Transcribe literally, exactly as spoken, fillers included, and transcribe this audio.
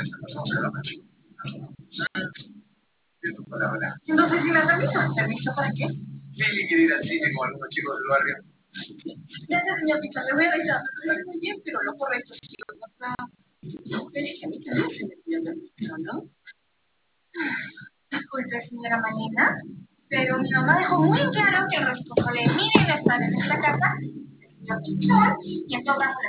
No sé si me da permiso. ¿Permiso para qué? Lili quiere ir al cine con algunos chicos del barrio. Gracias, señor Pizarro. Le voy a avisar. Está muy bien, pero lo correcto es que no. Le dije a mí que no se me pidió permiso, ¿no? Disculpe, señora Malena, pero mi mamá dejó muy claro que el responsable de mi bienestar en esta casa es el señor Pizarro, y en todo caso